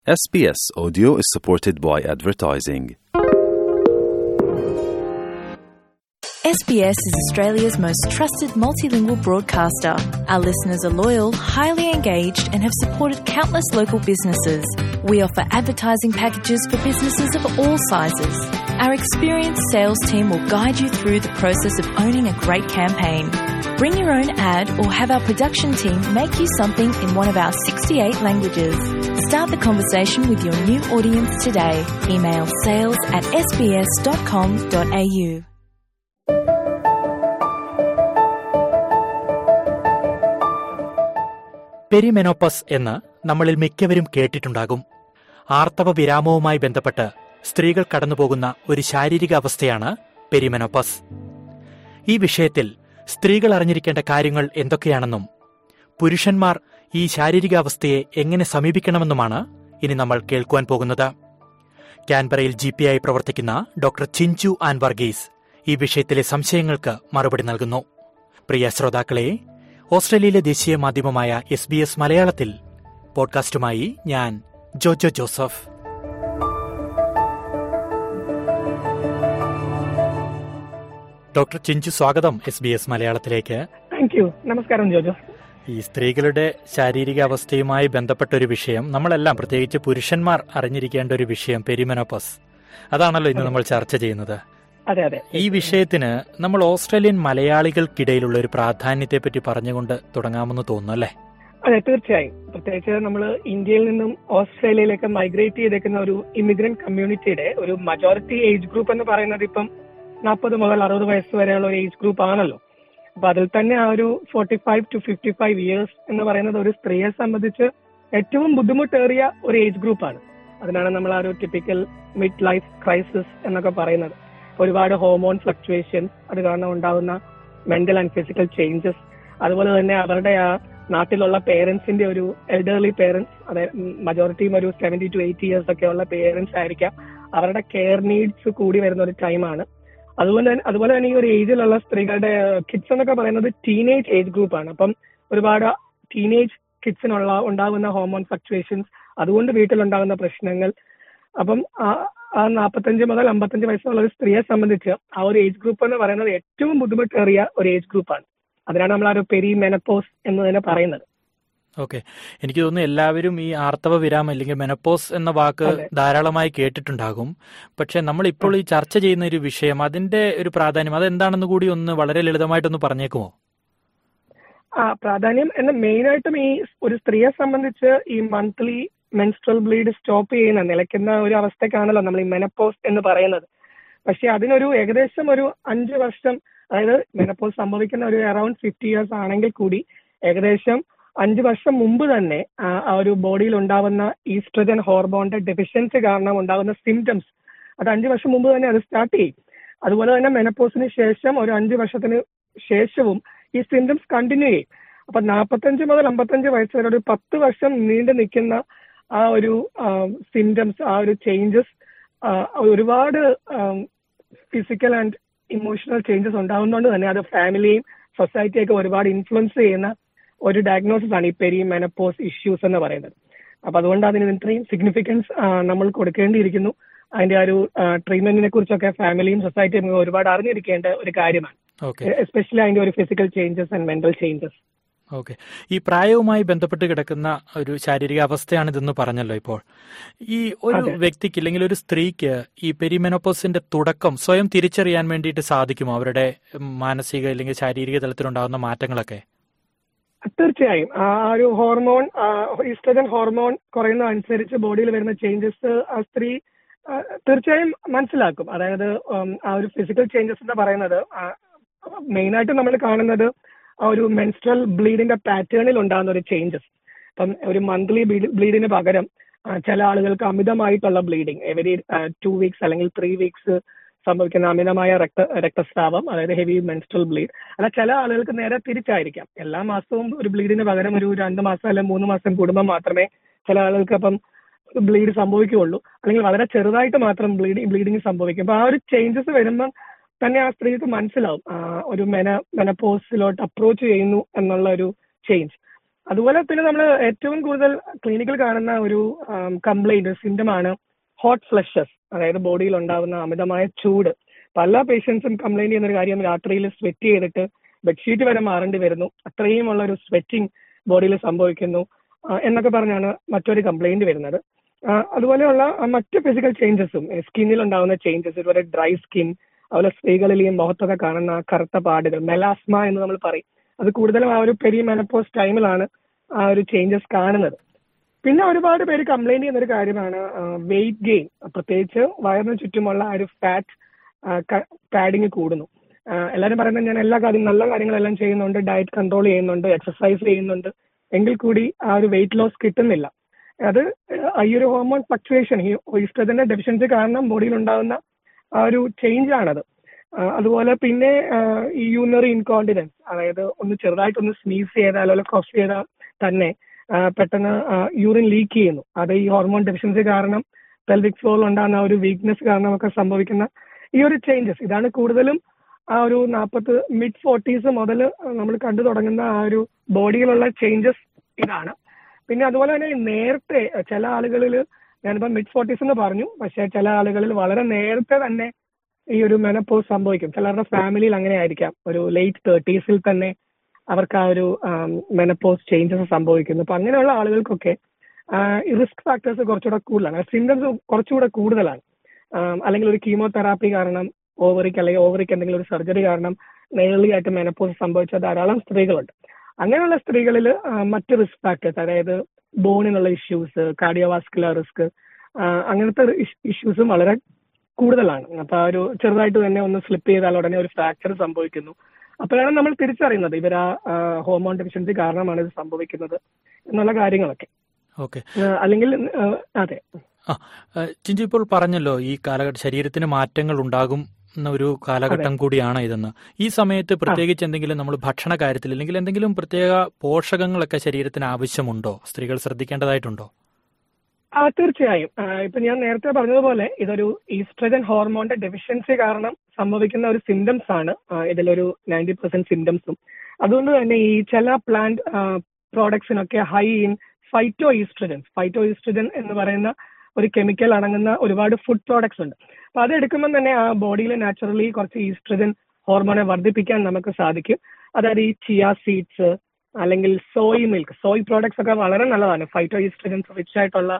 SBS Audio is supported by advertising. SBS is Australia's most trusted multilingual broadcaster. Our listeners are loyal, highly engaged and have supported countless local businesses. We offer advertising packages for businesses of all sizes. Our experienced sales team will guide you through the process of owning a great campaign. Bring your own ad or have our production team make you something in one of our 68 languages. Start the conversation with your new audience today. Email sales@sbs.com.au. പെരിമെനോപ്പസ് എന്ന് നമ്മളിൽ മിക്കവരും കേട്ടിട്ടുണ്ടാകും. ആർത്തവ വിരാമവുമായി ബന്ധപ്പെട്ട് സ്ത്രീകൾ കടന്നുപോകുന്ന ഒരു ശാരീരിക അവസ്ഥയാണ് പെരിമെനോപ്പസ്. ഈ വിഷയത്തിൽ സ്ത്രീകൾ അറിഞ്ഞിരിക്കേണ്ട കാര്യങ്ങൾ എന്തൊക്കെയാണെന്നും പുരുഷന്മാർ ഈ ശാരീരികാവസ്ഥയെ എങ്ങനെ സമീപിക്കണമെന്നുമാണ് ഇനി നമ്മൾ കേൾക്കുവാൻ പോകുന്നത്. കാൻബറയിൽ GP ആയി പ്രവർത്തിക്കുന്ന ഡോക്ടർ ചിഞ്ചു ആൻ വർഗീസ് ഈ വിഷയത്തിലെ സംശയങ്ങൾക്ക് മറുപടി നൽകുന്നു. പ്രിയ ശ്രോതാക്കളെ, ഓസ്ട്രേലിയയിലെ ദേശീയ മാധ്യമമായ SBS മലയാളത്തിൽ പോഡ്കാസ്റ്റുമായി ഞാൻ ജോജോ ജോസഫ്. ഡോക്ടർ ചിഞ്ചു, സ്വാഗതം SBS മലയാളത്തിലേക്ക്. Thank you. നമസ്കാരം ജോജോ. ഈ സ്ത്രീകളുടെ ശാരീരിക അവസ്ഥയുമായി ബന്ധപ്പെട്ട ഒരു വിഷയം, നമ്മളെല്ലാം പ്രത്യേകിച്ച് പുരുഷന്മാർ അറിഞ്ഞിരിക്കേണ്ട ഒരു വിഷയം പെരിമെനോപ്പസ്, അതാണല്ലോ ഇന്ന് നമ്മൾ ചർച്ച ചെയ്യുന്നത്. അതെ അതെ. ഈ വിഷയത്തിന് നമ്മൾ ഓസ്ട്രേലിയൻ മലയാളികൾക്കിടയിലുള്ള ഒരു പ്രാധാന്യത്തെ പറ്റി പറഞ്ഞുകൊണ്ട് തുടങ്ങാമെന്ന് തോന്നുന്നു, അല്ലേ? അതെ, തീർച്ചയായും. പ്രത്യേകിച്ച് നമ്മൾ ഇന്ത്യയിൽ നിന്നും ഓസ്ട്രേലിയയിലേക്ക് മൈഗ്രേറ്റ് ചെയ്തേക്കുന്ന ഒരു ഇമിഗ്രന്റ് കമ്മ്യൂണിറ്റിയുടെ ഒരു മജോറിറ്റി ഏജ് ഗ്രൂപ്പ് എന്ന് പറയുന്നത് ഇപ്പം 40 മുതൽ 60 വയസ്സ് വരെയുള്ള ഒരു ഏജ് ഗ്രൂപ്പ് ആണല്ലോ. അപ്പൊ അതിൽ തന്നെ ആ ഒരു 45 to 55 ഇയേഴ്സ് എന്ന് പറയുന്നത് ഒരു സ്ത്രീയെ സംബന്ധിച്ച് ഏറ്റവും ബുദ്ധിമുട്ടേറിയ ഒരു ഏജ് ഗ്രൂപ്പാണ്. അതിനാണ് നമ്മൾ ആ ഒരു ടിപ്പിക്കൽ മിഡ് ലൈഫ് ക്രൈസിസ് എന്നൊക്കെ പറയുന്നത്. ഒരുപാട് ഹോർമോൺ ഫ്ലക്ച്വേഷൻസ്, അത് കാരണം ഉണ്ടാകുന്ന മെന്റൽ ആൻഡ് ഫിസിക്കൽ ചേഞ്ചസ്, അതുപോലെ തന്നെ അവരുടെ ആ നാട്ടിലുള്ള പേരൻസിന്റെ ഒരു എൽഡർലി പേരൻസ്, അതായത് മജോറിറ്റിയും ഒരു 70 to 80 ഇയേഴ്സ് ഒക്കെ ഉള്ള പേരൻസ് ആയിരിക്കാം, അവരുടെ കെയർ നീഡ്സ് കൂടി വരുന്ന ഒരു ടൈമാണ്. അതുപോലെ തന്നെ ഈ ഒരു ഏജിലുള്ള സ്ത്രീകളുടെ കിഡ്സ് എന്നൊക്കെ പറയുന്നത് ടീനേജ് ഏജ് ഗ്രൂപ്പാണ്. അപ്പം ഒരുപാട് ടീനേജ് കിഡ്സിനുള്ള ഉണ്ടാകുന്ന ഹോർമോൺ ഫ്ലക്ച്വേഷൻസ്, അതുകൊണ്ട് വീട്ടിലുണ്ടാകുന്ന പ്രശ്നങ്ങൾ. അപ്പം ആ 45 മുതൽ 55 വയസ്സുള്ള ഒരു സ്ത്രീയെ സംബന്ധിച്ച് ആ ഒരു ഏജ് ഗ്രൂപ്പ് എന്ന് പറയുന്നത് ഏറ്റവും ബുദ്ധിമുട്ടേറിയ ഒരു ഏജ് ഗ്രൂപ്പാണ്. അതിനാണ് നമ്മൾ ആ ഒരു പെരിമെനോപോസ് എന്ന് തന്നെ പറയുന്നത്. ഓക്കെ, എനിക്ക് തോന്നുന്നു എല്ലാവരും ഈ ആർത്തവ വിരാമം അല്ലെങ്കിൽ മെനപ്പോസ് എന്ന വാക്ക് ധാരാളമായി കേട്ടിട്ടുണ്ടാകും. പക്ഷെ നമ്മൾ ഇപ്പോൾ ഈ ചർച്ച ചെയ്യുന്ന ഒരു വിഷയം, അതിന്റെ ഒരു പ്രാധാന്യം അതെന്താണെന്ന് കൂടി ഒന്ന് വളരെ ലളിതമായിട്ടൊന്ന് പറഞ്ഞേക്കുമോ? പ്രാധാന്യം എന്ന മെയിനായിട്ടും ഈ ഒരു സ്ത്രീയെ സംബന്ധിച്ച് ഈ മന്ത്ലി മെൻസ്ട്രൽ ബ്ലീഡ് സ്റ്റോപ്പ് ചെയ്യുന്ന, നിലയ്ക്കുന്ന ഒരു അവസ്ഥക്കാണല്ലോ നമ്മൾ ഈ മെനപ്പോസ് എന്ന് പറയുന്നത്. പക്ഷെ അതിനൊരു ഏകദേശം ഒരു 5 വർഷം, അതായത് മെനപ്പോസ് സംഭവിക്കുന്ന ഒരു അറൌണ്ട് 50 ഇയേഴ്സ് ആണെങ്കിൽ കൂടി ഏകദേശം 5 വർഷം മുമ്പ് തന്നെ ആ ഒരു ബോഡിയിൽ ഉണ്ടാവുന്ന ഈസ്ട്രജൻ ഹോർമോണിന്റെ ഡെഫിഷ്യൻസി കാരണം ഉണ്ടാകുന്ന സിംറ്റംസ്, അത് 5 വർഷം മുമ്പ് തന്നെ അത് സ്റ്റാർട്ട് ചെയ്യും. അതുപോലെ തന്നെ മെനപ്പോസിന് ശേഷം ഒരു 5 വർഷത്തിന് ശേഷവും ഈ സിംറ്റംസ് കണ്ടിന്യൂ ചെയ്യും. അപ്പൊ 45 മുതൽ 55 വയസ്സ് വരെ ഒരു 10 വർഷം നീണ്ടു നിൽക്കുന്ന ആ ഒരു സിംറ്റംസ്, ആ ഒരു ചേഞ്ചസ്, ഒരുപാട് ഫിസിക്കൽ ആൻഡ് ഇമോഷണൽ ചേഞ്ചസ് ഉണ്ടാകുന്നതുകൊണ്ട് തന്നെ അത് ഫാമിലിയും സൊസൈറ്റിയൊക്കെ ഒരുപാട് ഇൻഫ്ലുവൻസ് ചെയ്യുന്ന ഒരു ഡയഗ്നോസിസ് ആണ് ഈ പെരിമെനോപോസ് ഇഷ്യൂസ് എന്ന് പറയുന്നത്. അപ്പൊ അതുകൊണ്ട് അതിന് ഇത്രയും സിഗ്നിഫിക്കൻസ് നമ്മൾ കൊടുക്കേണ്ടിയിരിക്കുന്നു. അതിന്റെ ആ ഒരു ട്രീറ്റ്മെന്റിനെ കുറിച്ചൊക്കെ ഫാമിലിയും സൊസൈറ്റിയും ഒരുപാട് അറിഞ്ഞിരിക്കേണ്ട ഒരു കാര്യമാണ്, എസ്പെഷ്യലി അതിന്റെ ഒരു physical changes and mental changes. Okay, ഈ പ്രായവുമായി ബന്ധപ്പെട്ട് കിടക്കുന്ന ഒരു ശാരീരിക അവസ്ഥയാണിതെന്ന് പറഞ്ഞല്ലോ. ഇപ്പോൾ ഈ ഒരു വ്യക്തിക്ക് അല്ലെങ്കിൽ ഒരു സ്ത്രീക്ക് ഈ പെരിമെനോപോസിന്റെ തുടക്കം സ്വയം തിരിച്ചറിയാൻ വേണ്ടിയിട്ട് സാധിക്കുമോ, അവരുടെ മാനസിക അല്ലെങ്കിൽ ശാരീരിക തലത്തിലുണ്ടാകുന്ന മാറ്റങ്ങളൊക്കെ? തീർച്ചയായും. ആ ഒരു ഹോർമോൺ, ഈസ്ട്രജൻ ഹോർമോൺ കുറയുന്ന അനുസരിച്ച് ബോഡിയിൽ വരുന്ന ചേഞ്ചസ് ആ സ്ത്രീ തീർച്ചയായും മനസ്സിലാക്കും. അതായത് ആ ഒരു ഫിസിക്കൽ ചേഞ്ചസ് എന്ന് പറയുന്നത് മെയിനായിട്ട് നമ്മൾ കാണുന്നത് ആ ഒരു മെൻസ്ട്രൽ ബ്ലീഡിന്റെ പാറ്റേണിൽ ഉണ്ടാകുന്ന ഒരു ചേഞ്ചസ്. ഇപ്പം ഒരു മന്ത്ലി ബ്ലീഡിന് പകരം ചില ആളുകൾക്ക് അമിതമായിട്ടുള്ള ബ്ലീഡിങ് എവരി 2 വീക്സ് അല്ലെങ്കിൽ 3 വീക്സ് സംഭവിക്കുന്ന അമിതമായ രക്തസ്രാവം, അതായത് ഹെവി മെൻസ്ട്രൽ ബ്ലീഡ്. അല്ല, ചില ആളുകൾക്ക് നേരെ തിരിച്ചായിരിക്കാം. എല്ലാ മാസവും ഒരു ബ്ലീഡിന് പകരം ഒരു 2 മാസം അല്ലെങ്കിൽ 3 മാസം കൂടുമ്പോൾ മാത്രമേ ചില ആളുകൾക്ക് അപ്പം ബ്ലീഡ് സംഭവിക്കുകയുള്ളൂ, അല്ലെങ്കിൽ വളരെ ചെറുതായിട്ട് മാത്രം ബ്ലീഡിങ് സംഭവിക്കും. അപ്പൊ ആ ഒരു ചേഞ്ചസ് വരുമ്പോൾ തന്നെ ആ സ്ത്രീക്ക് മനസ്സിലാവും ഒരു മെനപ്പോസിലോട്ട് അപ്രോച്ച് ചെയ്യുന്നു എന്നുള്ള ഒരു ചേഞ്ച്. അതുപോലെ പിന്നെ നമ്മൾ ഏറ്റവും കൂടുതൽ ക്ലിനിക്കിൽ കാണുന്ന ഒരു കംപ്ലൈന്റ് സിംറ്റമാണ് ഹോട്ട് ഫ്ലഷസ്, അതായത് ബോഡിയിൽ ഉണ്ടാകുന്ന അമിതമായ ചൂട്. പല പേഷ്യൻസും കംപ്ലൈന്റ് ചെയ്യുന്ന ഒരു കാര്യം രാത്രിയിൽ സ്വെറ്റ് ചെയ്തിട്ട് ബെഡ്ഷീറ്റ് വരെ മാറേണ്ടി വരുന്നു, അത്രയും ഉള്ള ഒരു സ്വെറ്റിംഗ് ബോഡിയിൽ സംഭവിക്കുന്നു എന്നൊക്കെ പറഞ്ഞാണ് മറ്റൊരു കംപ്ലൈന്റ് വരുന്നത്. അതുപോലെയുള്ള മറ്റ് ഫിസിക്കൽ ചേഞ്ചസും, സ്കിന്നിൽ ഉണ്ടാകുന്ന ചേഞ്ചസ്, ഇതുപോലെ ഡ്രൈ സ്കിൻ, അതുപോലെ സ്ത്രീകളിൽ ഈ മുഖത്തൊക്കെ കാണുന്ന കറുത്ത പാടുകൾ, മെലാസ്മ എന്ന് നമ്മൾ പറയും, അത് കൂടുതലും ആ ഒരു പെരിമെനോപോസ് ടൈമിലാണ് ആ ഒരു ചേഞ്ചസ് കാണുന്നത്. പിന്നെ ഒരുപാട് പേര് കംപ്ലൈന്റ് ചെയ്യുന്ന ഒരു കാര്യമാണ് വെയിറ്റ് ഗെയിൻ, പ്രത്യേകിച്ച് വയറിന് ചുറ്റുമുള്ള ആ ഒരു ഫാറ്റ് പാഡിങ് കൂടുന്നു. എല്ലാവരും പറയുന്നത് ഞാൻ നല്ല കാര്യങ്ങളെല്ലാം ചെയ്യുന്നുണ്ട്, ഡയറ്റ് കൺട്രോൾ ചെയ്യുന്നുണ്ട്, എക്സസൈസ് ചെയ്യുന്നുണ്ട്, എങ്കിൽ കൂടി ആ ഒരു വെയിറ്റ് ലോസ് കിട്ടുന്നില്ല. അത് ഈ ഒരു ഹോർമോൺ ഫ്ലക്ച്വേഷൻ, ഈ ഈസ്ട്രജന്റെ ഡെഫിഷ്യൻസി കാരണം ബോഡിയിൽ ഉണ്ടാകുന്ന ആ ഒരു ചേഞ്ച് ആണത്. അതുപോലെ പിന്നെ ഈ യൂറിനറി ഇൻകോണ്ടിനൻസ്, അതായത് ഒന്ന് ചെറുതായിട്ടൊന്ന് സ്നീസ് ചെയ്താൽ അല്ലെങ്കിൽ കോഫ് ചെയ്താൽ തന്നെ പെട്ടെന്ന് യൂറിൻ ലീക്ക് ചെയ്യുന്നു. അത് ഈ ഹോർമോൺ ഡെഫിഷ്യൻസി കാരണം പെൽവിക് ഫ്ലോറിൽ ഉണ്ടാകുന്ന ഒരു വീക്ക്നെസ് കാരണമൊക്കെ സംഭവിക്കുന്ന ഈ ഒരു ചേഞ്ചസ്, ഇതാണ് കൂടുതലും ആ ഒരു mid-40s മുതൽ നമ്മൾ കണ്ടു തുടങ്ങുന്ന ആ ഒരു ബോഡിയിലുള്ള ചേഞ്ചസ് ഇതാണ്. പിന്നെ അതുപോലെ തന്നെ നേരത്തെ ചില ആളുകളിൽ, ഞാനിപ്പോൾ mid-40s എന്ന് പറഞ്ഞു, പക്ഷേ ചില ആളുകളിൽ വളരെ നേരത്തെ തന്നെ ഈ ഒരു മെനപ്പോസ് സംഭവിക്കും. ചിലരുടെ ഫാമിലിയിൽ അങ്ങനെ ആയിരിക്കാം, ഒരു late 30s തന്നെ അവർക്ക് ആ ഒരു മെനപ്പോസ് ചേഞ്ചസ് സംഭവിക്കുന്നു. അപ്പൊ അങ്ങനെയുള്ള ആളുകൾക്കൊക്കെ ഈ റിസ്ക് ഫാക്ടേഴ്സ് കുറച്ചുകൂടെ കൂടുതലാണ്, സിംറ്റംസ് കുറച്ചുകൂടെ കൂടുതലാണ്. അല്ലെങ്കിൽ ഒരു കീമോതെറാപ്പി കാരണം ഓവറിക്ക് എന്തെങ്കിലും ഒരു സർജറി കാരണം നേർലി ആയിട്ട് മെനപ്പോസ് സംഭവിച്ച ധാരാളം സ്ത്രീകളുണ്ട്. അങ്ങനെയുള്ള സ്ത്രീകളിൽ മറ്റ് റിസ്ക് ഫാക്ടേഴ്സ്, അതായത് ബോണിനുള്ള ഇഷ്യൂസ്, കാർഡിയോവാസ്കുലർ റിസ്ക്, അങ്ങനത്തെ ഇഷ്യൂസും വളരെ കൂടുതലാണ്. അപ്പൊ ആ ഒരു ചെറുതായിട്ട് തന്നെ ഒന്ന് സ്ലിപ്പ് ചെയ്താൽ ഉടനെ ഒരു ഫ്രാക്ചർ സംഭവിക്കുന്നു. അപ്പോഴാണ് നമ്മൾ തിരിച്ചറിയുന്നത് ഇവർ ആ ഹോർമോൺ ഡെഫിഷ്യൻസി കാരണമാണ് ഇത് സംഭവിക്കുന്നത് എന്നുള്ള കാര്യങ്ങളൊക്കെ. അല്ലെങ്കിൽ അതെ, ചിഞ്ചു ഇപ്പോൾ പറഞ്ഞല്ലോ ഈ ശരീരത്തിന് മാറ്റങ്ങൾ ഉണ്ടാകും ഒരു കാലഘട്ടം കൂടിയാണ് ഇതെന്ന്. ഈ സമയത്ത് പ്രത്യേകിച്ച് എന്തെങ്കിലും നമ്മൾ ഭക്ഷണ കാര്യത്തിൽ അല്ലെങ്കിൽ എന്തെങ്കിലും പ്രത്യേക പോഷകങ്ങളൊക്കെ ശരീരത്തിന് ആവശ്യമുണ്ടോ, സ്ത്രീകൾ ശ്രദ്ധിക്കേണ്ടതായിട്ടുണ്ടോ? തീർച്ചയായും. ഇപ്പൊ ഞാൻ നേരത്തെ പറഞ്ഞതുപോലെ ഇതൊരു ഈസ്ട്രജൻ ഹോർമോണിന്റെ ഡെഫിഷ്യൻസി കാരണം സംഭവിക്കുന്ന ഒരു സിംറ്റംസ് ആണ്. ഇതിലൊരു 90% സിംറ്റംസും. അതുകൊണ്ട് തന്നെ ഈ ചില പ്ലാന്റ് പ്രോഡക്ട്സിനൊക്കെ ഹൈ ഇൻ ഫൈറ്റോ ഈസ്ട്രജൻ എന്ന് പറയുന്ന ഒരു കെമിക്കൽ അടങ്ങുന്ന ഒരുപാട് ഫുഡ് പ്രോഡക്ട്സ് ഉണ്ട്. അപ്പൊ അത് എടുക്കുമ്പോൾ തന്നെ ആ ബോഡിയിൽ നാച്ചുറലി കുറച്ച് ഈസ്ട്രജൻ ഹോർമോണെ വർദ്ധിപ്പിക്കാൻ നമുക്ക് സാധിക്കും. അതായത് ഈ ചിയ സീഡ്സ് അല്ലെങ്കിൽ സോയ് മിൽക്ക്, സോയ് പ്രോഡക്ട്സ് ഒക്കെ വളരെ നല്ലതാണ്. ഫൈറ്റോ ഈസ്ട്രജൻസ് റിച്ച് ആയിട്ടുള്ള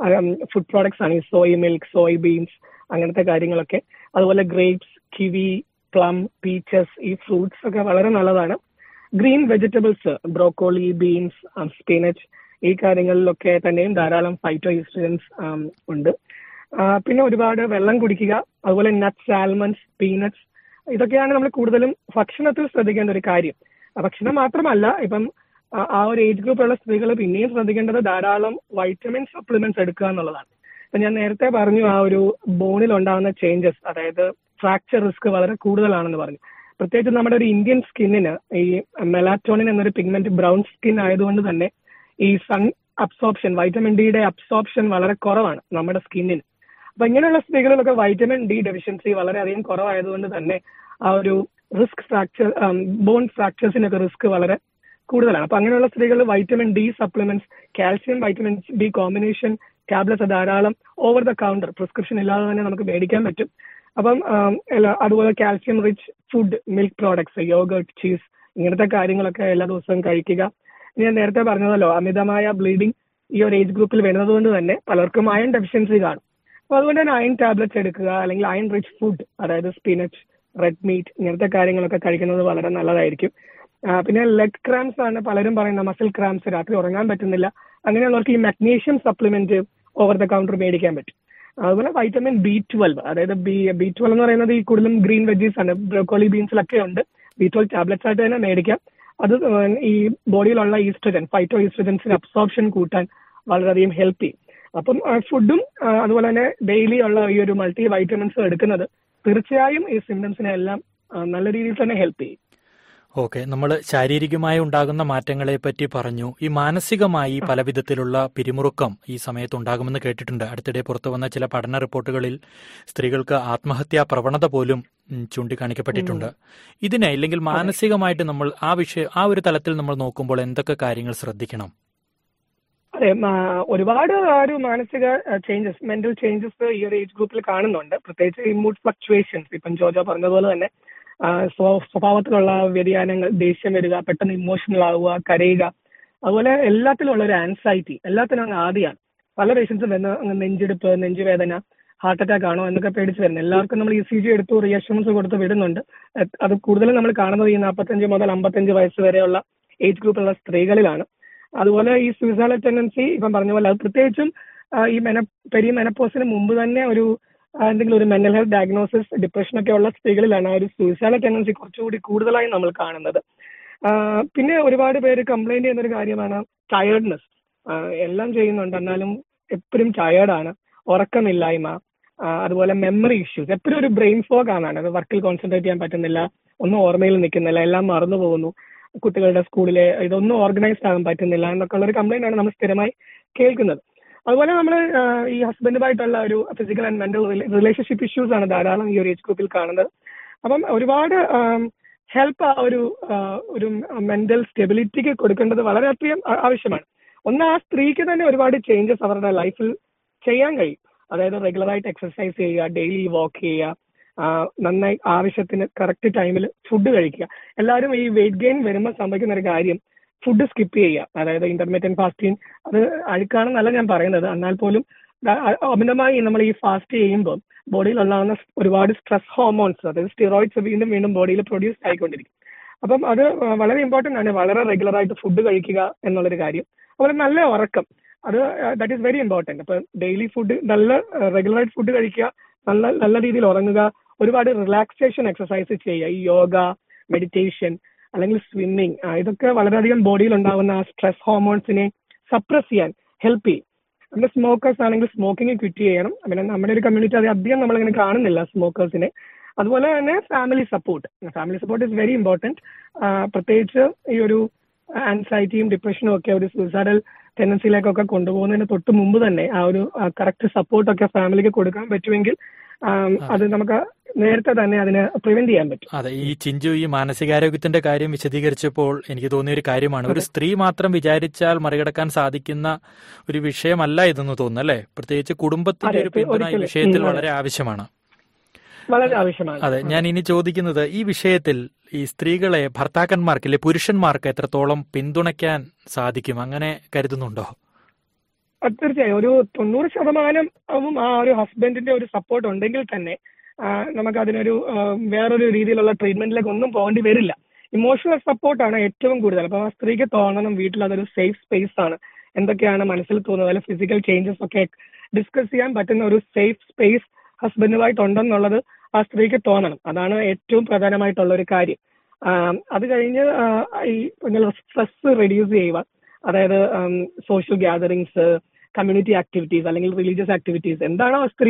ഫുഡ് പ്രോഡക്ട്സ് ആണ് ഈ സോയ് മിൽക്ക്, സോയ് ബീൻസ്, അങ്ങനത്തെ കാര്യങ്ങളൊക്കെ. അതുപോലെ ഗ്രേപ്സ്, കിവി, പ്ലം, പീച്ചസ്, ഈ ഫ്രൂട്ട്സ് ഒക്കെ വളരെ നല്ലതാണ്. Green vegetables, broccoli, beans, spinach, ഈ കാര്യങ്ങളിലൊക്കെ തന്നെയും ധാരാളം ഫൈറ്റോ ഈസ്ട്രജൻസ് ഉണ്ട്. പിന്നെ ഒരുപാട് വെള്ളം കുടിക്കുക, അതുപോലെ നട്ട്സ്, ആൽമണ്ട്സ്, പീനട്സ്, ഇതൊക്കെയാണ് നമ്മൾ കൂടുതലും ഭക്ഷണത്തിൽ ശ്രദ്ധിക്കേണ്ട ഒരു കാര്യം. ഭക്ഷണം മാത്രമല്ല, ഇപ്പം ആ ഒരു ഏജ് ഗ്രൂപ്പിലുള്ള സ്ത്രീകൾ പിന്നെയും ശ്രദ്ധിക്കേണ്ടത് ധാരാളം വൈറ്റമിൻ സപ്ലിമെന്റ്സ് എടുക്കുക എന്നുള്ളതാണ്. ഇപ്പൊ ഞാൻ നേരത്തെ പറഞ്ഞു ആ ഒരു ബോണിൽ ഉണ്ടാകുന്ന ചേഞ്ചസ്, അതായത് ഫ്രാക്ചർ റിസ്ക് വളരെ കൂടുതലാണെന്ന് പറഞ്ഞു. പ്രത്യേകിച്ച് നമ്മുടെ ഒരു ഇന്ത്യൻ സ്കിന്നിന് ഈ മെലാറ്റോണിൻ എന്നൊരു പിഗ്മെന്റ് ബ്രൗൺ സ്കിൻ ആയതുകൊണ്ട് തന്നെ ഈ സൺ അബ്സോർപ്ഷൻ, വൈറ്റമിൻ ഡിയുടെ അബ്സോർപ്ഷൻ വളരെ കുറവാണ് നമ്മുടെ സ്കിന്നിന്. അപ്പൊ ഇങ്ങനെയുള്ള സ്ത്രീകളിലൊക്കെ വൈറ്റമിൻ ഡി ഡെഫിഷ്യൻസി വളരെയധികം കുറവായതുകൊണ്ട് തന്നെ ആ ഒരു റിസ്ക് ഫ്രാക്ചർ, ബോൺ ഫ്രാക്ചേഴ്സിനൊക്കെ റിസ്ക് വളരെ കൂടുതലാണ്. അപ്പൊ അങ്ങനെയുള്ള സ്ത്രീകൾ vitamin D supplements, calcium vitamin D combination tablets ധാരാളം ഓവർ ദ കൗണ്ടർ പ്രിസ്ക്രിപ്ഷൻ ഇല്ലാതെ തന്നെ നമുക്ക് മേടിക്കാൻ പറ്റും. അപ്പം അതുപോലെ calcium rich food, milk products, yoghurt, cheese, ഇങ്ങനത്തെ കാര്യങ്ങളൊക്കെ എല്ലാ ദിവസവും കഴിക്കുക. ഞാൻ നേരത്തെ പറഞ്ഞതല്ലോ, അമിതമായ ബ്ലീഡിങ് ഈ ഒരു ഏജ് ഗ്രൂപ്പിൽ വരുന്നത് കൊണ്ട് തന്നെ പലർക്കും അയൺ ഡെഫിഷ്യൻസി കാണും. അപ്പൊ അതുകൊണ്ട് തന്നെ അയൺ ടാബ്ലറ്റ്സ് എടുക്കുക, അല്ലെങ്കിൽ അയൺ റിച്ച് ഫുഡ്, അതായത് സ്പിനച്ച്, റെഡ് മീറ്റ്, ഇങ്ങനത്തെ കാര്യങ്ങളൊക്കെ കഴിക്കുന്നത് വളരെ നല്ലതായിരിക്കും. പിന്നെ ലെഗ് ക്രാംസ് ആണ് പലരും പറയുന്ന മസിൽ ക്രാംസ്, രാത്രി ഉറങ്ങാൻ പറ്റുന്നില്ല. അങ്ങനെയുള്ളവർക്ക് ഈ magnesium supplement over the counter മേടിക്കാൻ പറ്റും. അതുപോലെ വൈറ്റമിൻ B12, അതായത് B12 എന്ന് പറയുന്നത് ഈ കൂടുതലും ഗ്രീൻ വെജീസ് ആണ്, ബ്രോക്കോളി, ബീൻസിലൊക്കെ ഉണ്ട്. B12 ടാബ്ലറ്റ്സ് ആയിട്ട് തന്നെ മേടിക്കാം. അത് ഈ ബോഡിയിലുള്ള ഈസ്ട്രജൻ, ഫൈറ്റോ ഈസ്ട്രജൻസിന്റെ അബ്സോർപ്ഷൻ കൂട്ടാൻ വളരെയധികം ഹെൽപ്പ് ചെയ്യും. അപ്പം ഫുഡും അതുപോലെ തന്നെ ഡെയിലി ഉള്ള ഈ ഒരു മൾട്ടി വൈറ്റമിൻസും എടുക്കുന്നത് തീർച്ചയായും ഈ സിംറ്റംസിനെ എല്ലാം നല്ല രീതിയിൽ തന്നെ ഹെൽപ്പ് ചെയ്യും. ഓക്കെ, നമ്മൾ ശാരീരികമായി ഉണ്ടാകുന്ന മാറ്റങ്ങളെ പറ്റി പറഞ്ഞു. ഈ മാനസികമായി പല വിധത്തിലുള്ള പിരിമുറുക്കം ഈ സമയത്ത് ഉണ്ടാകുമെന്ന് കേട്ടിട്ടുണ്ട്. അടുത്തിടെ പുറത്തു വന്ന ചില പഠന റിപ്പോർട്ടുകളിൽ സ്ത്രീകൾക്ക് ആത്മഹത്യാ പ്രവണത പോലും ചൂണ്ടിക്കാണിക്കപ്പെട്ടിട്ടുണ്ട്. ഇതിനെ ഇല്ലെങ്കിൽ മാനസികമായിട്ട് നമ്മൾ ആ ഒരു തലത്തിൽ നമ്മൾ നോക്കുമ്പോൾ എന്തൊക്കെ കാര്യങ്ങൾ ശ്രദ്ധിക്കണം? അതെ, ഒരുപാട് ഒരു മാനസിക ചേഞ്ചസ്, മെന്റൽ ചേഞ്ചസ് ഈ ഒരു ഏജ് ഗ്രൂപ്പിൽ കാണുന്നുണ്ട്. പ്രത്യേകിച്ച് ഈ മൂഡ് ഫ്ലക്ച്വേഷൻസ്, ഇപ്പം ജോജോ പറഞ്ഞതുപോലെ തന്നെ സ്വഭാവത്തിലുള്ള വ്യതിയാനങ്ങൾ, ദേഷ്യം വരിക, പെട്ടെന്ന് ഇമോഷണൽ ആവുക, കരയുക, അതുപോലെ എല്ലാത്തിലും ഉള്ള ഒരു ആൻസൈറ്റി, എല്ലാത്തിനും അങ്ങ് ആദ്യമാണ്. പല പേഷ്യൻസും വരുന്ന നെഞ്ചെടുപ്പ്, നെഞ്ചുവേദന, ഹാർട്ട് അറ്റാക്ക് ആണോ എന്നൊക്കെ പേടിച്ച് വരുന്നത്. എല്ലാവർക്കും നമ്മൾ ECG എടുത്തു റിയഷൻസ് കൊടുത്ത് വിടുന്നുണ്ട്. അത് കൂടുതലും നമ്മൾ കാണുന്നത് ഈ 45 മുതൽ 55 വയസ്സ് വരെയുള്ള ഏജ് ഗ്രൂപ്പിലുള്ള സ്ത്രീകളിലാണ്. അതുപോലെ ഈ സൂയിസൈഡൽ ടെൻഡൻസി ഇപ്പം പറഞ്ഞ പോലെ അത് പ്രത്യേകിച്ചും ഈ പെരിമെനപ്പോസിന് മുമ്പ് തന്നെ ഒരു എന്തെങ്കിലും ഒരു മെന്റൽ ഹെൽത്ത് ഡയഗ്നോസിസ്, ഡിപ്രഷനൊക്കെ ഉള്ള സ്ത്രീകളിലാണ് ആ ഒരു സൂയിസൈഡൽ ടെൻഡൻസി കുറച്ചുകൂടി കൂടുതലായി നമ്മൾ കാണുന്നത്. പിന്നെ ഒരുപാട് പേര് കംപ്ലൈന്റ് ചെയ്യുന്ന ഒരു കാര്യമാണ് ടയേർഡ്നെസ്. എല്ലാം ചെയ്യുന്നുണ്ട് എന്നാലും എപ്പോഴും ടയേർഡാണ്, ഉറക്കമില്ലായ്മ, അതുപോലെ മെമ്മറി ഇഷ്യൂസ്, എപ്പോഴും ഒരു ബ്രെയിൻ ഫോഗ് ആണ്. അത് വർക്കിൽ കോൺസെൻട്രേറ്റ് ചെയ്യാൻ പറ്റുന്നില്ല, ഒന്നും ഓർമ്മയിൽ നിൽക്കുന്നില്ല, എല്ലാം മറന്നു പോകുന്നു, കുട്ടികളുടെ സ്കൂളിലെ ഇതൊന്നും ഓർഗനൈസ്ഡ് ആകാൻ പറ്റുന്നില്ല എന്നൊക്കെ ഉള്ള ഒരു കംപ്ലൈന്റ് ആണ് നമ്മൾ സ്ഥിരമായി കേൾക്കുന്നത്. അതുപോലെ നമ്മൾ ഈ ഹസ്ബൻഡുമായിട്ടുള്ള ഒരു physical and mental relationship issues ആണ് ധാരാളം ഈ ഒരു ഏജ് ഗ്രൂപ്പിൽ കാണുന്നത്. അപ്പം ഒരുപാട് ഹെൽപ്പ് ഒരു മെന്റൽ സ്റ്റെബിലിറ്റിക്ക് കൊടുക്കേണ്ടത് വളരെയധികം ആവശ്യമാണ്. ഒന്ന്, ആ സ്ത്രീക്ക് തന്നെ ഒരുപാട് ചേഞ്ചസ് അവരുടെ ലൈഫിൽ ചെയ്യാൻ കഴിയും. അതായത് റെഗുലറായിട്ട് എക്സസൈസ് ചെയ്യുക, ഡെയിലി വാക്ക് ചെയ്യുക, നന്നായി ആവശ്യത്തിന് കറക്റ്റ് ടൈമിൽ ഫുഡ് കഴിക്കുക. എല്ലാവരും ഈ വെയിറ്റ് ഗെയിൻ വരുമ്പോൾ സംഭവിക്കുന്ന ഒരു കാര്യം ഫുഡ് സ്കിപ്പ് ചെയ്യുക. അതായത് ഇന്റർമീഡിയറ്റ് ഫാസ്റ്റിംഗ്, അത് അഴുക്കാണെന്നല്ല ഞാൻ പറയുന്നത്, എന്നാൽ പോലും അമിതമായി നമ്മൾ ഈ ഫാസ്റ്റ് ചെയ്യുമ്പോൾ ബോഡിയിൽ ഉണ്ടാകുന്ന ഒരുപാട് സ്ട്രെസ് ഹോർമോൺസ്, അതായത് സ്റ്റിറോയിഡ്സ് വീണ്ടും വീണ്ടും ബോഡിയിൽ പ്രൊഡ്യൂസ് ആയിക്കൊണ്ടിരിക്കും. അപ്പം അത് വളരെ ഇമ്പോർട്ടന്റ് ആണ്, വളരെ റെഗുലറായിട്ട് ഫുഡ് കഴിക്കുക എന്നുള്ളൊരു കാര്യം. അതുപോലെ നല്ല ഉറക്കം, അത് ദാറ്റ് ഈസ് വെരി ഇമ്പോർട്ടന്റ്. അപ്പൊ ഡെയിലി ഫുഡ്, നല്ല റെഗുലറായിട്ട് ഫുഡ് കഴിക്കുക, നല്ല രീതിയിൽ ഉറങ്ങുക, ഒരുപാട് റിലാക്സേഷൻ എക്സസൈസ് ചെയ്യുക, ഈ യോഗ, മെഡിറ്റേഷൻ അല്ലെങ്കിൽ സ്വിമ്മിങ്, ഇതൊക്കെ വളരെയധികം ബോഡിയിൽ ഉണ്ടാകുന്ന ആ സ്ട്രെസ് ഹോർമോൺസിനെ സപ്രസ് ചെയ്യാൻ ഹെൽപ്പ് ചെയ്യും. നമ്മുടെ സ്മോക്കേഴ്സ് ആണെങ്കിൽ സ്മോക്കിംഗ് ക്വിറ്റ് ചെയ്യണം. പിന്നെ നമ്മുടെ ഒരു കമ്മ്യൂണിറ്റി അത് അധികം നമ്മളിങ്ങനെ കാണുന്നില്ല സ്മോക്കേഴ്സിനെ. അതുപോലെ തന്നെ family support is very important. പ്രത്യേകിച്ച് ഈ ഒരു ആൻസൈറ്റിയും ഡിപ്രഷനും ഒക്കെ ഒരു സൂയിസൈഡൽ ടെൻഡൻസിയിലേക്കൊക്കെ കൊണ്ടുപോകുന്നതിന് തൊട്ട് മുമ്പ് തന്നെ ആ ഒരു കറക്റ്റ് സപ്പോർട്ടൊക്കെ ഫാമിലിക്ക് കൊടുക്കാൻ പറ്റുമെങ്കിൽ അത് നമുക്ക് നേരത്തെ തന്നെ അതിനെ പ്രിവെന്റ് ചെയ്യാൻ പറ്റും. അതെ, ഈ ചിഞ്ചു ഈ മാനസികാരോഗ്യത്തിന്റെ കാര്യം വിശദീകരിച്ചപ്പോൾ എനിക്ക് തോന്നിയ ഒരു കാര്യമാണ്, ഒരു സ്ത്രീ മാത്രം വിചാരിച്ചാൽ മറികടക്കാൻ സാധിക്കുന്ന ഒരു വിഷയമല്ല ഇതെന്ന് തോന്നുന്നു അല്ലേ? പ്രത്യേകിച്ച് കുടുംബത്തിന്റെ ഒരു പിന്തുണ ഈ വിഷയത്തിൽ വളരെ ആവശ്യമാണ്. അതെ, ഞാൻ ഇനി ചോദിക്കുന്നത് ഈ വിഷയത്തിൽ ഈ സ്ത്രീകളെ ഭർത്താക്കന്മാർക്ക് അല്ലെ പുരുഷന്മാർക്ക് എത്രത്തോളം പിന്തുണയ്ക്കാൻ സാധിക്കും, അങ്ങനെ കരുതുന്നുണ്ടോ? തീർച്ചയായും ഒരു 90% ആ ഒരു ഹസ്ബൻഡിന്റെ ഒരു സപ്പോർട്ട് ഉണ്ടെങ്കിൽ തന്നെ നമുക്ക് അതിനൊരു വേറൊരു രീതിയിലുള്ള ട്രീറ്റ്മെന്റിലേക്ക് ഒന്നും പോകേണ്ടി വരില്ല. ഇമോഷണൽ സപ്പോർട്ടാണ് ഏറ്റവും കൂടുതൽ. അപ്പൊ ആ സ്ത്രീക്ക് തോന്നണം വീട്ടിൽ അതൊരു സേഫ് സ്പേസ് ആണ്, എന്തൊക്കെയാണ് മനസ്സിൽ തോന്നുന്നത്, അല്ലെങ്കിൽ ഫിസിക്കൽ ചേഞ്ചസ് ഒക്കെ ഡിസ്കസ് ചെയ്യാൻ പറ്റുന്ന ഒരു സേഫ് സ്പേസ് ഹസ്ബൻഡുമായിട്ടുണ്ടെന്നുള്ളത് ആ സ്ത്രീക്ക് തോന്നണം. അതാണ് ഏറ്റവും പ്രധാനമായിട്ടുള്ള ഒരു കാര്യം. അത് കഴിഞ്ഞ് ഈ സ്ട്രെസ് റെഡ്യൂസ് ചെയ്യുക, അതായത് സോഷ്യൽ ഗ്യാതറിങ്സ്, കമ്മ്യൂണിറ്റി ആക്ടിവിറ്റീസ് അല്ലെങ്കിൽ റിലീജിയസ് ആക്ടിവിറ്റീസ്, എന്താണോ സ്ത്രീ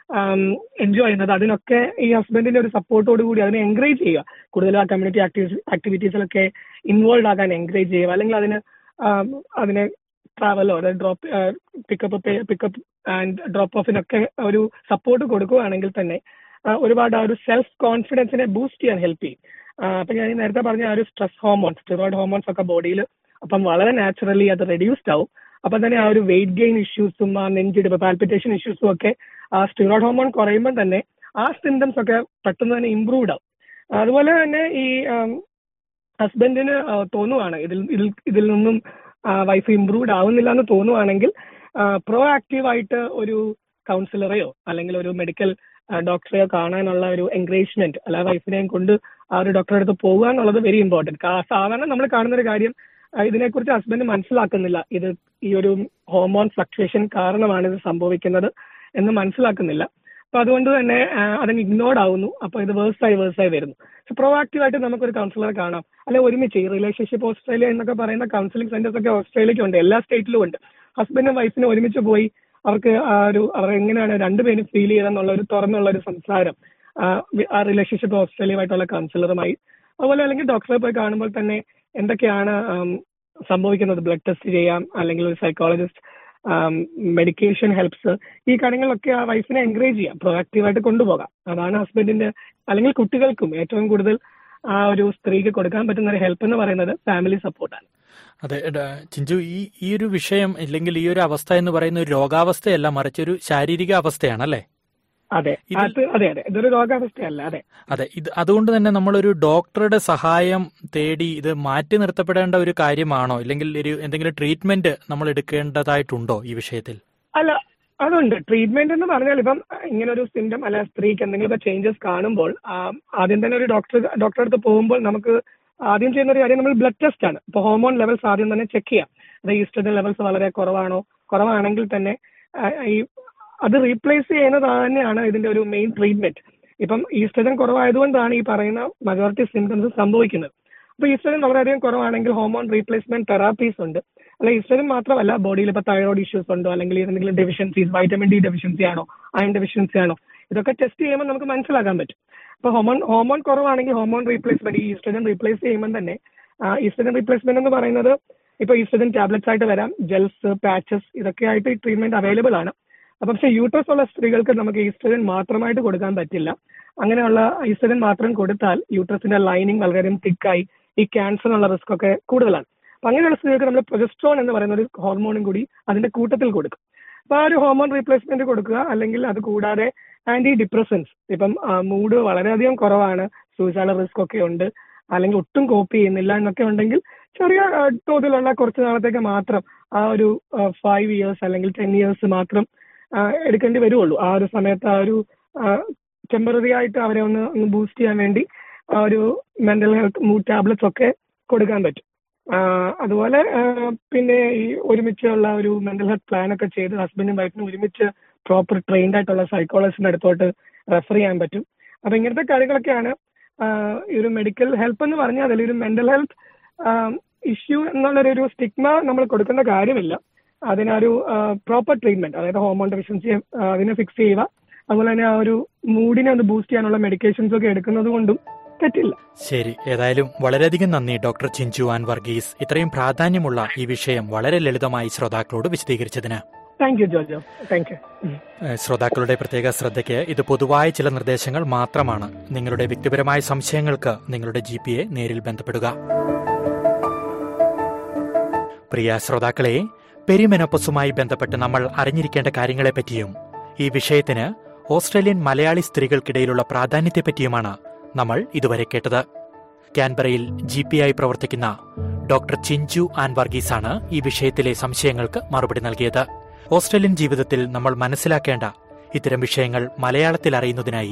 എൻജോയ് ചെയ്യുന്നത് അതിനൊക്കെ ഈ ഹസ്ബൻഡിന്റെ ഒരു സപ്പോർട്ടോട് കൂടി അതിനെ എൻകറേജ് ചെയ്യുക. കൂടുതൽ ആ കമ്മ്യൂണിറ്റി ആക്ടിവിറ്റീസിലൊക്കെ ഇൻവോൾവ് ആകാൻ എൻകറേജ് ചെയ്യുക, അല്ലെങ്കിൽ അതിനെ ട്രാവലോ അതായത് പിക്കപ്പ് ആൻഡ് ഡ്രോപ്പ് ഓഫിനൊക്കെ ഒരു സപ്പോർട്ട് കൊടുക്കുകയാണെങ്കിൽ തന്നെ ഒരുപാട് ആ ഒരു സെൽഫ് കോൺഫിഡൻസിനെ ബൂസ്റ്റ് ചെയ്യാൻ ഹെൽപ്പ് ചെയ്യും. അപ്പൊ ഞാൻ നേരത്തെ പറഞ്ഞ ആ ഒരു സ്ട്രെസ് ഹോർമോൺസ്, സ്റ്റിറോയിഡ് ഹോർമോൺസ് ഒക്കെ ബോഡിയിൽ അപ്പം വളരെ നാച്ചുറലി അത് റെഡ്യൂസ്ഡ് ആവും. അപ്പൊ തന്നെ ആ ഒരു വെയിറ്റ് ഗെയിൻ ഇഷ്യൂസും ആ നെഞ്ചിടിപ്പ്, പാൽപിറ്റേഷൻ ഇഷ്യൂസും ഒക്കെ ആ സ്റ്റിറോയിഡ് ഹോർമോൺ കുറയുമ്പോൾ തന്നെ ആ സിംറ്റംസ് ഒക്കെ പെട്ടെന്ന് തന്നെ ഇംപ്രൂവ്ഡ് ആവും. അതുപോലെ തന്നെ ഈ ഹസ്ബൻഡിന് തോന്നുവാണ് ഇതിൽ നിന്നും വൈഫ് ഇംപ്രൂവ്ഡ് ആവുന്നില്ല എന്ന് തോന്നുവാണെങ്കിൽ പ്രോ ആക്റ്റീവായിട്ട് ഒരു കൗൺസിലറെയോ അല്ലെങ്കിൽ ഒരു മെഡിക്കൽ ഡോക്ടറെയോ കാണാനുള്ള ഒരു എൻകറേജ്മെന്റ്, അല്ല വൈഫിനെയും കൊണ്ട് ആ ഒരു ഡോക്ടറെ അടുത്ത് പോകുക എന്നുള്ളത് വെരി ഇമ്പോർട്ടന്റ്. സാധാരണ നമ്മൾ കാണുന്ന ഒരു കാര്യം, ഇതിനെക്കുറിച്ച് ഹസ്ബൻഡ് മനസ്സിലാക്കുന്നില്ല, ഈ ഒരു ഹോർമോൺ ഫ്ലക്ച്വേഷൻ കാരണമാണ് ഇത് സംഭവിക്കുന്നത് എന്ന് മനസ്സിലാക്കുന്നില്ല. അപ്പൊ അതുകൊണ്ട് തന്നെ അതങ്ങ് ഇഗ്നോർഡ് ആവുന്നു. അപ്പൊ ഇത് വേഴ്സായി വരുന്നു. സോ പ്രോ ആക്റ്റീവായിട്ട് നമുക്കൊരു കൗൺസിലറെ കാണാം, അല്ലെ ഒരുമിച്ച് ഈ റിലേഷൻഷിപ്പ് ഓസ്ട്രേലിയ എന്നൊക്കെ പറയുന്ന കൗൺസിലിംഗ് സെന്റേഴ്സ് ഒക്കെ ഓസ്ട്രേലിയക്ക് ഉണ്ട്, എല്ലാ സ്റ്റേറ്റിലും ഉണ്ട്. ഹസ്ബൻഡും വൈഫിനും ഒരുമിച്ച് പോയി അവർക്ക് അവർ എങ്ങനെയാണ് രണ്ടുപേരും ഫീൽ ചെയ്തെന്നുള്ള ഒരു തുറന്നുള്ള ഒരു സംസാരം ആ റിലേഷൻഷിപ്പ് ഓസ്ട്രേലിയയുമായിട്ടുള്ള കൗൺസിലറുമായി അതുപോലെ അല്ലെങ്കിൽ ഡോക്ടറെ പോയി കാണുമ്പോൾ തന്നെ എന്തൊക്കെയാണ് സംഭവിക്കുന്നത്, ബ്ലഡ് ടെസ്റ്റ് ചെയ്യാം, അല്ലെങ്കിൽ ഒരു സൈക്കോളജിസ്റ്റ്, മെഡിക്കേഷൻ ഹെൽപ്സ്, ഈ കാര്യങ്ങളൊക്കെ ആ വൈഫിനെ എൻകറേജ് ചെയ്യാം, പ്രൊആക്റ്റീവായിട്ട് കൊണ്ടുപോകാം. അതാണ് ഹസ്ബൻഡിന്റെ അല്ലെങ്കിൽ കുട്ടികൾക്കും ഏറ്റവും കൂടുതൽ ആ ഒരു സ്ത്രീക്ക് കൊടുക്കാൻ പറ്റുന്ന ഒരു ഹെൽപ്പ് എന്ന് പറയുന്നത് ഫാമിലി സപ്പോർട്ടാണ്. അതെ ചിഞ്ചു, ഈ ഒരു വിഷയം അല്ലെങ്കിൽ ഈ ഒരു അവസ്ഥ എന്ന് പറയുന്ന ഒരു രോഗാവസ്ഥയല്ല, മറിച്ച് ഒരു ശാരീരിക അവസ്ഥയാണല്ലേ? അതെ അതെ, ഇതൊരു രോഗാവസ്ഥയല്ല. അതെ, ഇത് അതുകൊണ്ട് തന്നെ നമ്മളൊരു ഡോക്ടറുടെ സഹായം തേടി ഇത് മാറ്റി നിർത്തപ്പെടേണ്ട ഒരു കാര്യമാണോ, ഇല്ലെങ്കിൽ ഒരു എന്തെങ്കിലും ട്രീറ്റ്മെന്റ് നമ്മൾ എടുക്കേണ്ടതായിട്ടുണ്ടോ ഈ വിഷയത്തിൽ? അല്ല, അതുണ്ട്. ട്രീറ്റ്മെന്റ് എന്ന് പറഞ്ഞാൽ ഇപ്പം ഇങ്ങനെ ഒരു സിംറ്റം അല്ല സ്ത്രീക്ക് എന്തെങ്കിലുമൊക്കെ ചേഞ്ചസ് കാണുമ്പോൾ ആദ്യം തന്നെ ഒരു ഡോക്ടറെ അടുത്ത് പോകുമ്പോൾ നമുക്ക് ആദ്യം ചെയ്യുന്ന ഒരു കാര്യം നമ്മൾ ബ്ലഡ് ടെസ്റ്റ് ആണ്. ഇപ്പൊ ഹോർമോൺ ലെവൽസ് ആദ്യം തന്നെ ചെക്ക് ചെയ്യാം. അത് ഈസ്ട്രജൻ ലെവൽസ് വളരെ കുറവാണെങ്കിൽ തന്നെ അത് റീപ്ലേസ് ചെയ്യുന്നത് തന്നെയാണ് ഇതിന്റെ ഒരു മെയിൻ ട്രീറ്റ്മെന്റ്. ഇപ്പം ഈസ്ട്രജൻ കുറവായതുകൊണ്ടാണ് ഈ പറയുന്ന മജോറിറ്റി സിംറ്റംസ് സംഭവിക്കുന്നത്. അപ്പൊ ഈസ്ട്രജൻ വളരെയധികം കുറവാണെങ്കിൽ ഹോർമോൺ റീപ്ലേസ്മെന്റ് തെറാപ്പീസ് ഉണ്ട്. അല്ല, ഈസ്ട്രജൻ മാത്രമല്ല, ബോഡിയിൽ ഇപ്പൊ തൈറോയ്ഡ് ഇഷ്യൂസ് ഉണ്ടോ, അല്ലെങ്കിൽ എന്തെങ്കിലും ഡെഫിഷ്യൻസീസ്, വൈറ്റമിൻ ഡി ഡെഫിഷ്യൻസി ആണോ, അയൺ ഡെഫിഷ്യൻസി ആണോ, ഇതൊക്കെ ടെസ്റ്റ് ചെയ്യുമ്പോൾ നമുക്ക് മനസ്സിലാക്കാൻ പറ്റും. അപ്പൊ ഹോർമോൺ കുറവാണെങ്കിൽ ഹോർമോൺ റീപ്ലേസ്മെന്റ്, ഈ ഈസ്ട്രജൻ റീപ്ലേസ് ചെയ്യുമ്പോൾ തന്നെ ഈസ്ട്രജൻ റീപ്ലേസ്മെന്റ് എന്ന് പറയുന്നത് ഇപ്പൊ ഈസ്ട്രജൻ ടാബ്ലറ്റ്സ് ആയിട്ട് വരാം, ജെൽസ്, പാച്ചസ്, ഇതൊക്കെ ആയിട്ട് ഈ ട്രീറ്റ്മെന്റ് അവൈലബിൾ ആണ്. പക്ഷെ യൂട്രസ് ഉള്ള സ്ത്രീകൾക്ക് നമുക്ക് ഈസ്ട്രജൻ മാത്രമായിട്ട് കൊടുക്കാൻ പറ്റില്ല. അങ്ങനെയുള്ള ഈസ്ട്രജൻ മാത്രം കൊടുത്താൽ യൂട്രസിന്റെ ലൈനിങ് വളരെയധികം തിക്കായി ഈ ക്യാൻസറിനുള്ള റിസ്ക് ഒക്കെ കൂടുതലാണ്. അപ്പൊ അങ്ങനെയുള്ള സ്ത്രീകൾക്ക് നമ്മൾ പ്രൊജസ്ട്രോൺ എന്ന് പറയുന്ന ഒരു ഹോർമോണും കൂടി അതിന്റെ കൂട്ടത്തിൽ കൊടുക്കും. അപ്പൊ ആ ഒരു ഹോർമോൺ റീപ്ലേസ്മെന്റ് കൊടുക്കുക. അല്ലെങ്കിൽ അത് കൂടാതെ ആന്റി ഡിപ്രസൻസ്, ഇപ്പം മൂഡ് വളരെയധികം കുറവാണ്, സൂയിസൈഡൽ റിസ്ക് ഒക്കെ ഉണ്ട്, അല്ലെങ്കിൽ ഒട്ടും കോപ്പ് ചെയ്യുന്നില്ല എന്നൊക്കെ ഉണ്ടെങ്കിൽ ചെറിയ തോതിലുള്ള കുറച്ച് നാളത്തേക്ക് മാത്രം ആ ഒരു 5 years അല്ലെങ്കിൽ 10 years മാത്രം എടുക്കേണ്ടി വരുള്ളൂ. ആ ഒരു സമയത്ത് ആ ഒരു ടെമ്പററി ആയിട്ട് അവരെ ഒന്ന് ബൂസ്റ്റ് ചെയ്യാൻ വേണ്ടി ആ ഒരു മെന്റൽ ഹെൽത്ത് മൂഡ് ടാബ്ലറ്റ്സ് ഒക്കെ കൊടുക്കാൻ പറ്റും. അതുപോലെ പിന്നെ ഈ ഒരുമിച്ചുള്ള ഒരു മെന്റൽ ഹെൽത്ത് പ്ലാൻ ഒക്കെ ചെയ്ത് ഹസ്ബൻഡും വൈഫിനും ഒരുമിച്ച് പ്രോപ്പർ ട്രെയിൻഡ് ആയിട്ടുള്ള സൈക്കോളജിസ്റ്റിന്റെ അടുത്തോട്ട് റെഫർ ചെയ്യാൻ പറ്റും. അപ്പൊ ഇങ്ങനത്തെ കാര്യങ്ങളൊക്കെയാണ് ഈ ഒരു മെഡിക്കൽ ഹെൽപ്പ് എന്ന് പറഞ്ഞാൽ. അതിൽ ഒരു മെന്റൽ ഹെൽത്ത് ഇഷ്യൂ എന്നുള്ളൊരു സ്റ്റിഗ്മ നമ്മൾ കൊടുക്കേണ്ട കാര്യമില്ല. അതിനൊരു പ്രോപ്പർ ട്രീറ്റ്മെന്റ്, അതായത് ഹോർമോൺ ഡെഫിഷ്യൻസി അതിനെ ഫിക്സ് ചെയ്യുക, അതുപോലെ തന്നെ ആ ഒരു മൂഡിനെ ഒന്ന് ബൂസ്റ്റ് ചെയ്യാനുള്ള മെഡിക്കേഷൻസ് ഒക്കെ എടുക്കുന്നത് കൊണ്ടും തെറ്റില്ല. ശരി, ഏതായാലും വളരെയധികം നന്ദി ഡോക്ടർ ചിഞ്ചു ആൻ വർഗീസ്, ഇത്രയും പ്രാധാന്യമുള്ള ഈ വിഷയം വളരെ ലളിതമായി ശ്രോതാക്കളോട് വിശദീകരിച്ചതിന്. Thank you George. Thank you. ശ്രോതാക്കളുടെ പ്രത്യേക ശ്രദ്ധയ്ക്ക് ഇത് പൊതുവായ ചില നിർദ്ദേശങ്ങൾ മാത്രമാണ്. നിങ്ങളുടെ വ്യക്തിപരമായ സംശയങ്ങൾക്ക് നിങ്ങളുടെ GPയെ നേരിൽ ബന്ധപ്പെടുക. പ്രിയ ശ്രോതാക്കളെ, പെരിമെനോപ്പസുമായി ബന്ധപ്പെട്ട് നമ്മൾ അറിഞ്ഞിരിക്കേണ്ട കാര്യങ്ങളെപ്പറ്റിയും ഈ വിഷയത്തിന് ഓസ്ട്രേലിയൻ മലയാളി സ്ത്രീകൾക്കിടയിലുള്ള പ്രാധാന്യത്തെപ്പറ്റിയുമാണ് നമ്മൾ ഇതുവരെ കേട്ടത്. കാൻബറയിൽ GPയായി പ്രവർത്തിക്കുന്ന ഡോക്ടർ ചിഞ്ചു ആൻ വർഗീസാണ് ഈ വിഷയത്തിലെ സംശയങ്ങൾക്ക് മറുപടി നൽകിയത്. ഓസ്ട്രേലിയൻ ജീവിതത്തിൽ നമ്മൾ മനസ്സിലാക്കേണ്ട ഇത്തരം വിഷയങ്ങൾ മലയാളത്തിൽ അറിയുന്നതിനായി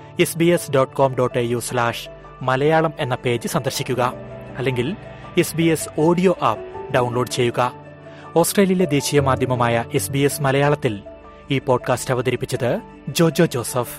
sbs.com.au/മലയാളം എന്ന പേജ് സന്ദർശിക്കുക. അല്ലെങ്കിൽ SBS ഓഡിയോ ആപ്പ് ഡൗൺലോഡ് ചെയ്യുക. ഓസ്ട്രേലിയയിലെ ദേശീയ മാധ്യമമായ SBS മലയാളത്തിൽ ഈ പോഡ്കാസ്റ്റ് അവതരിപ്പിച്ചത് Jojo Joseph.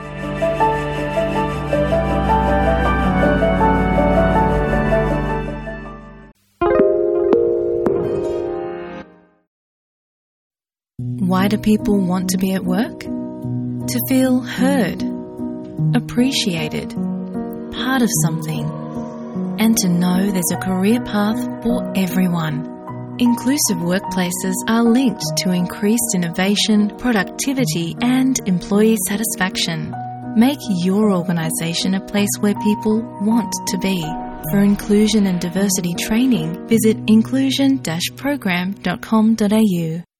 Why do people want to be at work? To feel heard, appreciated, part of something, and to know there's a career path for everyone. Inclusive workplaces are linked to increased innovation, productivity, and employee satisfaction. Make your organisation a place where people want to be. For inclusion and diversity training, visit inclusion-program.com.au.